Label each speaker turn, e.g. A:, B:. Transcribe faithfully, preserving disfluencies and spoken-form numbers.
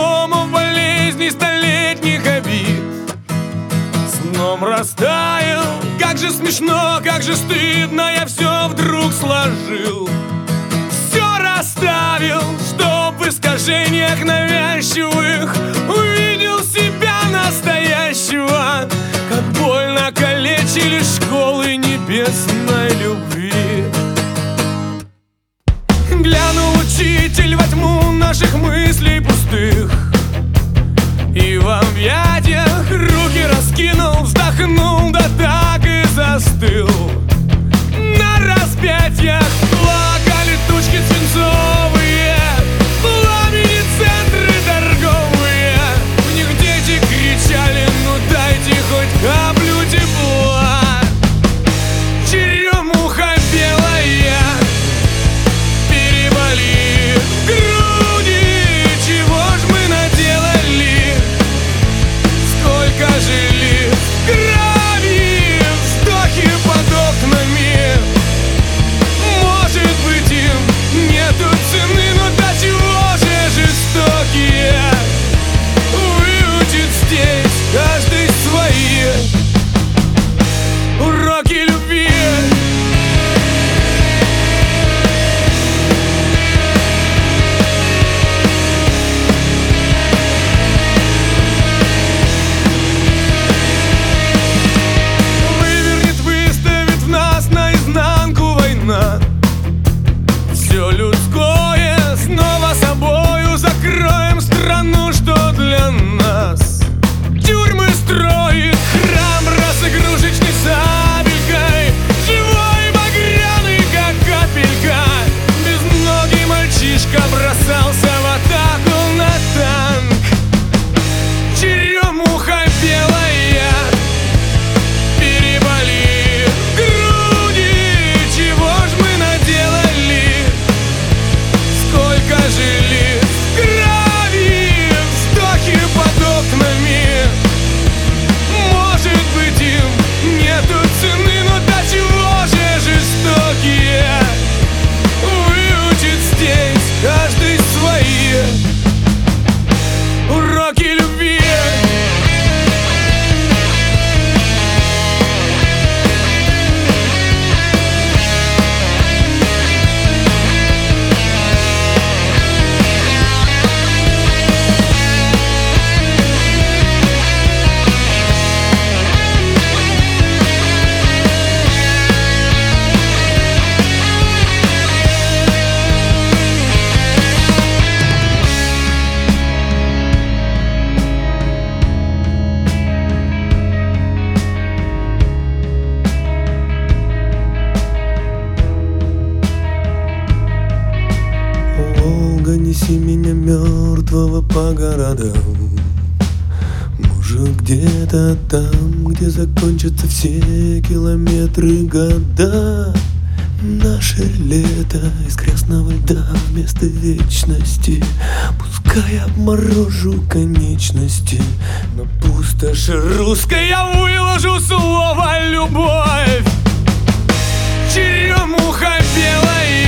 A: переломов, болезней, столетних обид. Сном растаял, как же смешно, как же стыдно, я все вдруг сложил. Все расставил, чтоб в искажениях навязчивых увидел себя настоящего. Как больно калечили школы небесной любви. Глянул учитель во тьму наших мыслей пустых, и в объятиях руки раскинул, вздохнул, да так и застыл. На распятиях плакали тучки свинцовые, пламени центры торговые. В них дети кричали: ну дайте хоть каплю тепла. Черемуха белая переболит в груди. Чего ж мы наделали? Сколько жили в крови, вздохи под окнами. Может быть, им нету цены, но до чего же жестокие? Выучит здесь каждый свои уроки любви. Вывернет, выставит в нас наизнанку война. Все людское снова собою закроем страну, что для нас. Тюрьмы строит храм раз игрушечной сабелькой, живой багряный, как капелька. Безногий мальчишка бросался в атаку на танк. Черемуха белая переболит в груди. Чего ж мы наделали? Сколько жили в крови, вздохи под окнами. Может быть, им нету цены, но до чего же жестокие? Выучит здесь каждый свои уроки любви.
B: Волга, неси меня мертвого по городам. Может, где-то там, где закончатся все километры, года. Наше лето из красного льда вместо вечности. Пускай обморожу конечности.
A: На пустоши русской я выложу слово любовь. Черемуха белая